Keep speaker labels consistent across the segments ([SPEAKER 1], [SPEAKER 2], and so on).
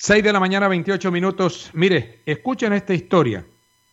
[SPEAKER 1] 6 de la mañana, 28 minutos. Mire, escuchen esta historia.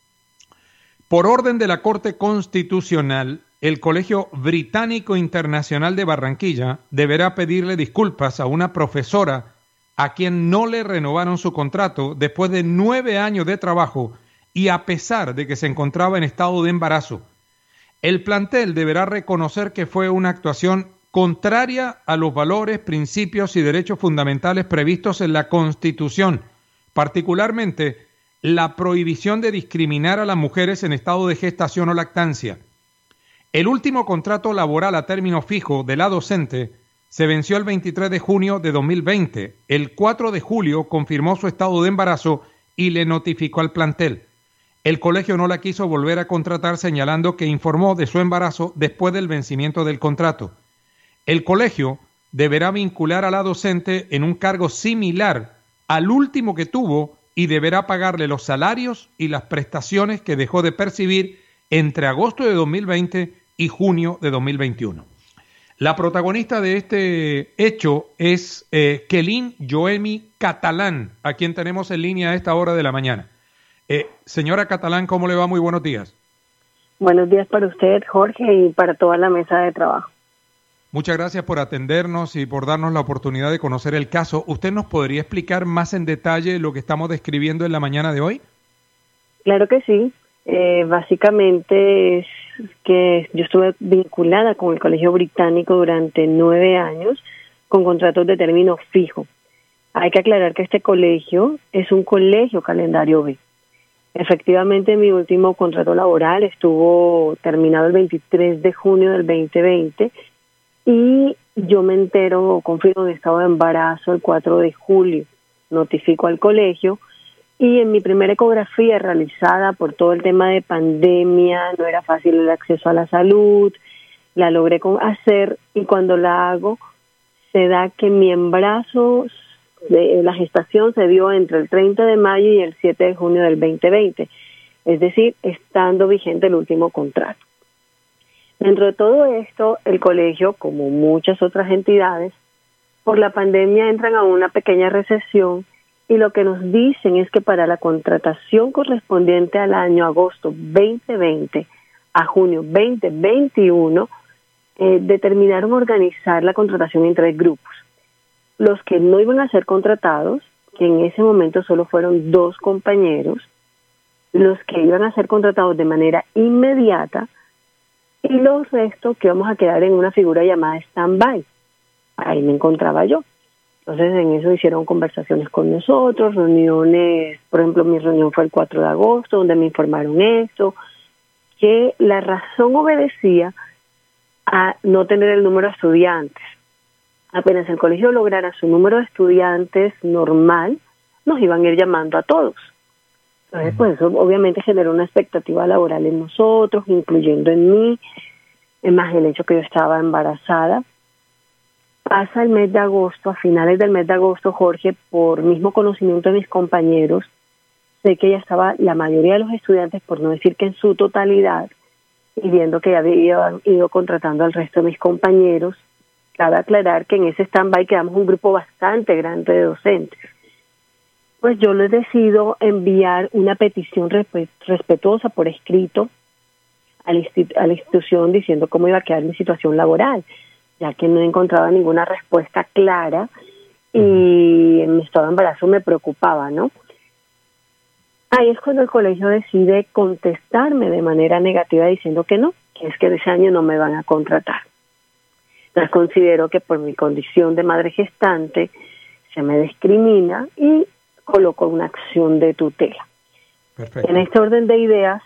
[SPEAKER 1] Por orden de la Corte Constitucional, el Colegio Británico Internacional de Barranquilla deberá pedirle disculpas a una profesora a quien no le renovaron su contrato después de 9 años de trabajo y a pesar de que se encontraba en estado de embarazo. El plantel deberá reconocer que fue una actuación contraria a los valores, principios y derechos fundamentales previstos en la Constitución, particularmente la prohibición de discriminar a las mujeres en estado de gestación o lactancia. El último contrato laboral a término fijo de la docente se venció el 23 de junio de 2020. El 4 de julio confirmó su estado de embarazo y le notificó al plantel. El colegio no la quiso volver a contratar, señalando que informó de su embarazo después del vencimiento del contrato. El colegio deberá vincular a la docente en un cargo similar al último que tuvo y deberá pagarle los salarios y las prestaciones que dejó de percibir entre agosto de 2020 y junio de 2021. La protagonista de este hecho es Kelin Joemi Catalán, a quien tenemos en línea a esta hora de la mañana. Señora Catalán, ¿cómo le va? Muy buenos días.
[SPEAKER 2] Buenos días para usted, Jorge, y para toda la mesa de trabajo.
[SPEAKER 1] Muchas gracias por atendernos y por darnos la oportunidad de conocer el caso. ¿Usted nos podría explicar más en detalle lo que estamos describiendo en la mañana de hoy?
[SPEAKER 2] Claro que sí. Básicamente es que yo estuve vinculada con el Colegio Británico durante 9 años con contratos de término fijo. Hay que aclarar que este colegio es un colegio calendario B. Efectivamente, mi último contrato laboral estuvo terminado el 23 de junio del 2020 y yo me entero, confirmo de estado de embarazo el 4 de julio. Notifico al colegio y en mi primera ecografía realizada por todo el tema de pandemia, no era fácil el acceso a la salud, la logré hacer y cuando la hago se da que mi embarazo, la gestación se dio entre el 30 de mayo y el 7 de junio del 2020, es decir, estando vigente el último contrato. Dentro de todo esto, el colegio, como muchas otras entidades, por la pandemia entran a una pequeña recesión y lo que nos dicen es que para la contratación correspondiente al año agosto 2020 a junio 2021, determinaron organizar la contratación en 3 grupos. Los que no iban a ser contratados, que en ese momento solo fueron 2 compañeros, los que iban a ser contratados de manera inmediata, y los restos que vamos a quedar en una figura llamada stand-by. Ahí me encontraba yo. Entonces en eso hicieron conversaciones con nosotros, reuniones, por ejemplo mi reunión fue el 4 de agosto, donde me informaron esto, que la razón obedecía a no tener el número de estudiantes. Apenas el colegio lograra su número de estudiantes normal, nos iban a ir llamando a todos. Entonces, pues eso obviamente generó una expectativa laboral en nosotros, incluyendo en mí, más el hecho que yo estaba embarazada. Pasa el mes de agosto, a finales del mes de agosto, Jorge, por mismo conocimiento de mis compañeros, sé que ya estaba la mayoría de los estudiantes, por no decir que en su totalidad, y viendo que ya habían ido contratando al resto de mis compañeros, cabe aclarar que en ese stand-by quedamos un grupo bastante grande de docentes. Pues yo les decido enviar una petición respetuosa por escrito a la institución diciendo cómo iba a quedar mi situación laboral, ya que no encontraba ninguna respuesta clara y mi estado de embarazo me preocupaba, ¿no? Ahí es cuando el colegio decide contestarme de manera negativa diciendo que no, que es que ese año no me van a contratar. Entonces considero que por mi condición de madre gestante se me discrimina y coloco una acción de tutela. Perfecto. En este orden de ideas,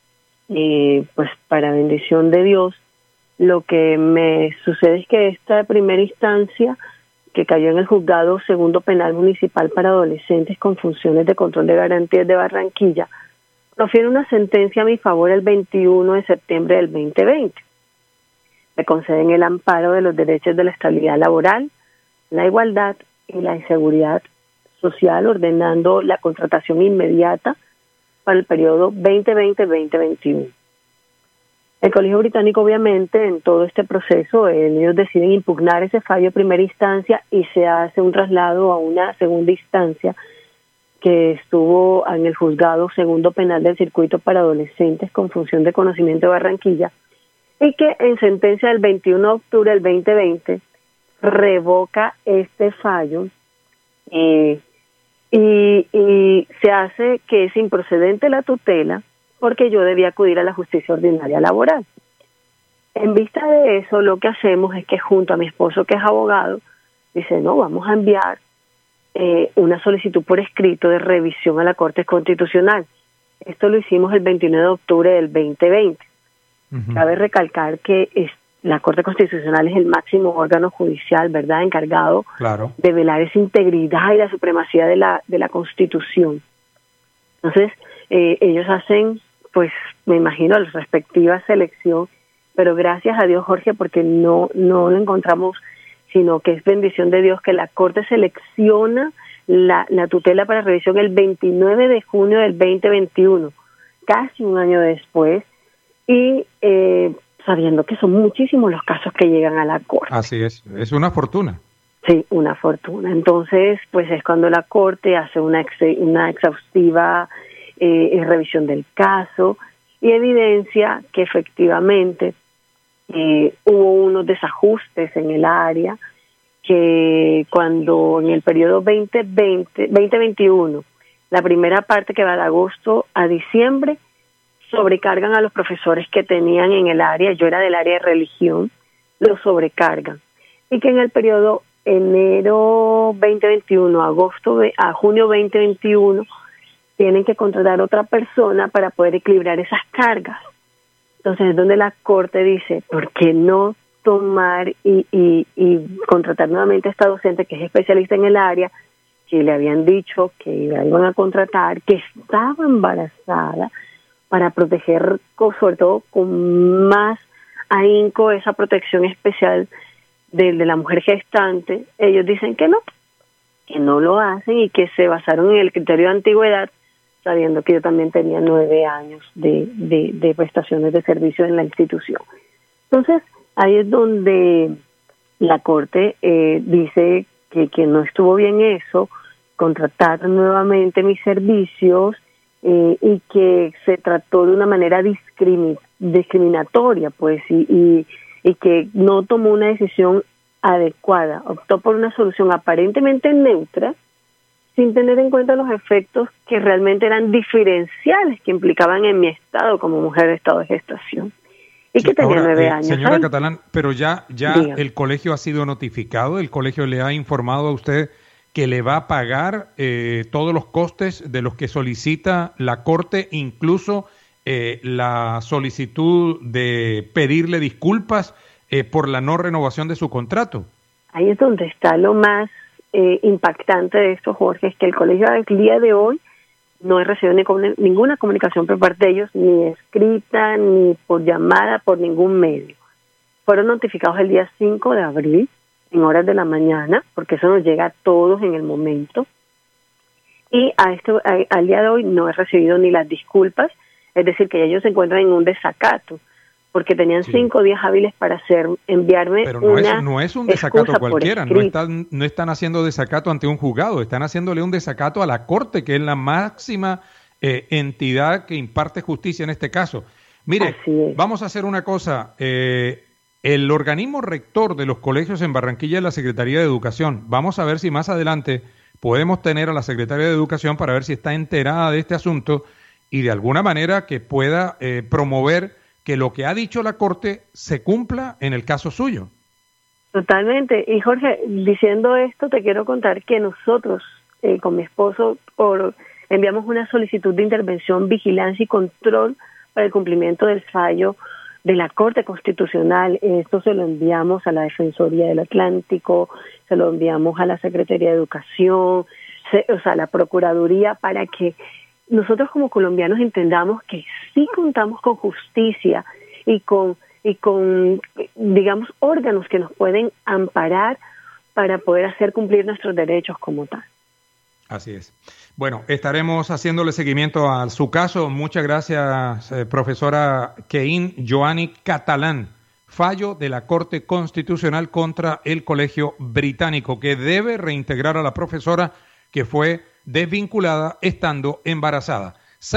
[SPEAKER 2] pues para bendición de Dios, lo que me sucede es que esta primera instancia, que cayó en el juzgado segundo penal municipal para adolescentes con funciones de control de garantías de Barranquilla, profiere una sentencia a mi favor el 21 de septiembre del 2020. Me conceden el amparo de los derechos de la estabilidad laboral, la igualdad y la seguridad social, ordenando la contratación inmediata para el periodo 2020-2021. El Colegio Británico, obviamente, en todo este proceso, ellos deciden impugnar ese fallo de primera instancia y se hace un traslado a una segunda instancia que estuvo en el Juzgado Segundo Penal del Circuito para Adolescentes con función de conocimiento de Barranquilla, y que en sentencia del 21 de octubre del 2020 revoca este fallo y se hace que es improcedente la tutela porque yo debía acudir a la justicia ordinaria laboral. En vista de eso, lo que hacemos es que junto a mi esposo, que es abogado, dice, no, vamos a enviar una solicitud por escrito de revisión a la Corte Constitucional. Esto lo hicimos el 29 de octubre del 2020. Uh-huh. Cabe recalcar que la Corte Constitucional es el máximo órgano judicial, ¿verdad?, encargado de velar esa integridad y la supremacía de la Constitución. Entonces, ellos hacen, pues, me imagino, la respectiva selección, pero gracias a Dios, Jorge, porque no lo encontramos, sino que es bendición de Dios que la Corte selecciona la tutela para revisión el 29 de junio del 2021, casi un año después, y sabiendo que son muchísimos los casos que llegan a la Corte.
[SPEAKER 1] Así es una fortuna.
[SPEAKER 2] Sí, una fortuna. Entonces, pues es cuando la Corte hace una exhaustiva revisión del caso y evidencia que efectivamente hubo unos desajustes en el área, que cuando en el periodo 2021, la primera parte que va de agosto a diciembre, sobrecargan a los profesores que tenían en el área, yo era del área de religión, los sobrecargan. Y que en el periodo enero 2021 a junio 2021 tienen que contratar otra persona para poder equilibrar esas cargas. Entonces es donde la Corte dice, ¿por qué no tomar y contratar nuevamente a esta docente que es especialista en el área, que le habían dicho que la iban a contratar, que estaba embarazada, para proteger, sobre todo con más ahínco, esa protección especial de la mujer gestante? Ellos dicen que no lo hacen y que se basaron en el criterio de antigüedad, sabiendo que yo también tenía 9 años de prestaciones de servicio en la institución. Entonces, ahí es donde la Corte dice que no estuvo bien eso, contratar nuevamente mis servicios, y que se trató de una manera discriminatoria, pues, y que no tomó una decisión adecuada, optó por una solución aparentemente neutra, sin tener en cuenta los efectos que realmente eran diferenciales que implicaban en mi estado como mujer de estado de gestación. Y que tenía 9 años.
[SPEAKER 1] Señora Catalán, pero ya el colegio ha sido notificado, el colegio le ha informado a usted que le va a pagar todos los costes de los que solicita la Corte, incluso la solicitud de pedirle disculpas por la no renovación de su contrato.
[SPEAKER 2] Ahí es donde está lo más impactante de esto, Jorge, es que el colegio al día de hoy no he recibido ninguna comunicación por parte de ellos, ni escrita, ni por llamada, por ningún medio. Fueron notificados el día 5 de abril, en horas de la mañana, porque eso nos llega a todos en el momento, y al día de hoy no he recibido ni las disculpas, es decir, que ellos se encuentran en un desacato, porque tenían 5 días hábiles para enviarme.
[SPEAKER 1] Pero no es un desacato cualquiera, no están haciendo desacato ante un juzgado, están haciéndole un desacato a la Corte, que es la máxima entidad que imparte justicia en este caso. Mire, vamos a hacer una cosa, el organismo rector de los colegios en Barranquilla es la Secretaría de Educación. Vamos a ver si más adelante podemos tener a la Secretaría de Educación para ver si está enterada de este asunto y de alguna manera que pueda promover que lo que ha dicho la Corte se cumpla en el caso suyo.
[SPEAKER 2] Totalmente. Y Jorge, diciendo esto, te quiero contar que nosotros, con mi esposo, enviamos una solicitud de intervención, vigilancia y control para el cumplimiento del fallo de la Corte Constitucional. Esto se lo enviamos a la Defensoría del Atlántico, se lo enviamos a la Secretaría de Educación, a la Procuraduría, para que nosotros como colombianos entendamos que sí contamos con justicia y con digamos, órganos que nos pueden amparar para poder hacer cumplir nuestros derechos como tal.
[SPEAKER 1] Así es. Bueno, estaremos haciéndole seguimiento a su caso. Muchas gracias, profesora Kein Joanny Catalán. Fallo de la Corte Constitucional contra el Colegio Británico, que debe reintegrar a la profesora que fue desvinculada estando embarazada.